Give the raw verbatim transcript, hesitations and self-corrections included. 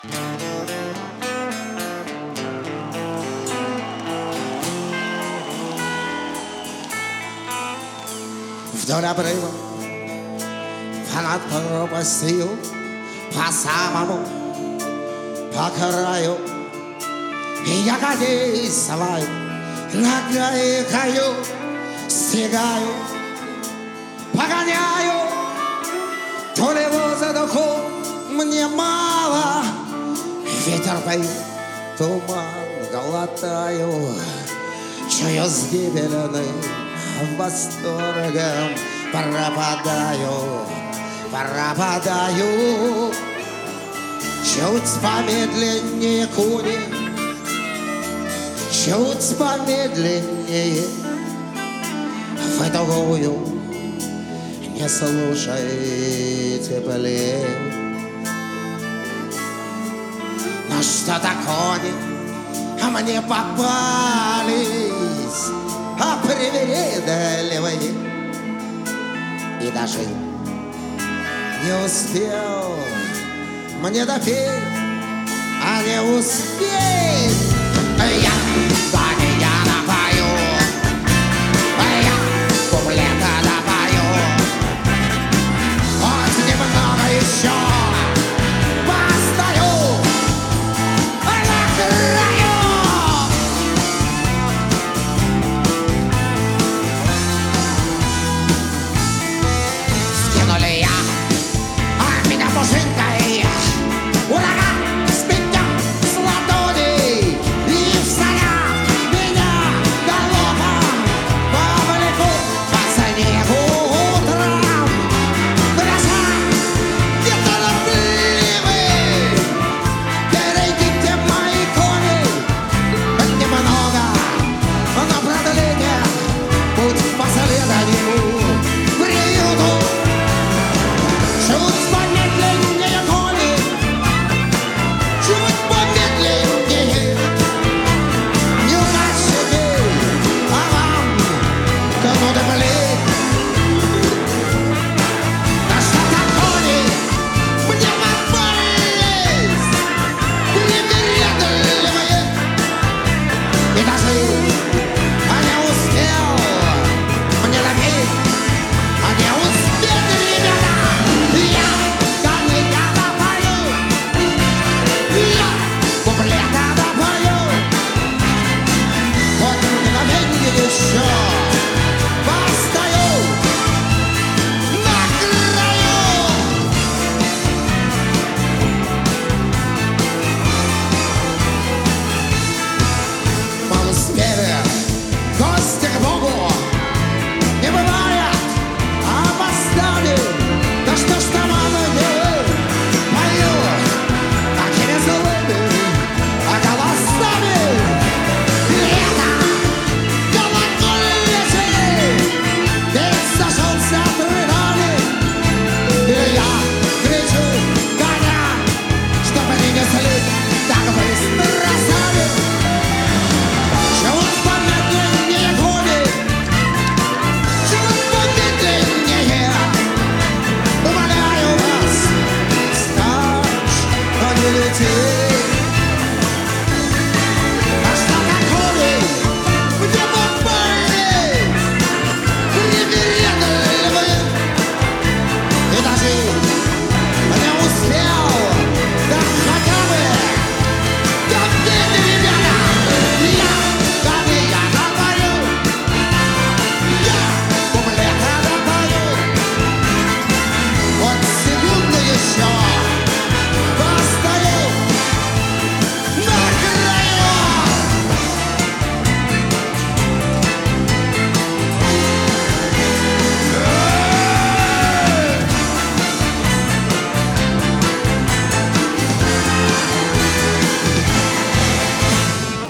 Вдоль обрыва, над пропастью, по самому, по краю, я коней сваю, нагайкаю, стигаю, погоняю. То ли воздуху мне мало, ветер поет, туман глотаю, чую с гибельным восторгом пропадаю, пропадаю. Чуть помедленнее куни, чуть помедленнее, в другую не слушайте, блин. Но что-то кони мне попались, а привередливые, и даже не успел мне допеть, а не успеть. Я коня напою, я куплета напою, хоть немного еще постою на краю. Скинули я, а меня пушинкой ураган сметет с ладоней, и в санях меня галопом повлекут по снегу утром. Гроза неторопливый, берегите мои кони немного, на продление путь по следованию приюту. Чуть помедленнее кони, чуть помедленнее, неудачники, а вам кому-то блин. Да что-то кони мне попались, привередливые, и даже а не успел мне допеть, а не успел, ребята. Я коня напою, я куплета напою, хоть мгновенье еще постою на краю. Мы успели, гости к Богу не бывает, опоздали. Да что ж там они поют такими злыми голосами? Лето колокольчики, весь зашелся отрывами, и я кричу коня, чтобы не несли так быстро сами. Чуть помедленнее кони, чуть помедленнее, умоляю вас, скачь, а не лети.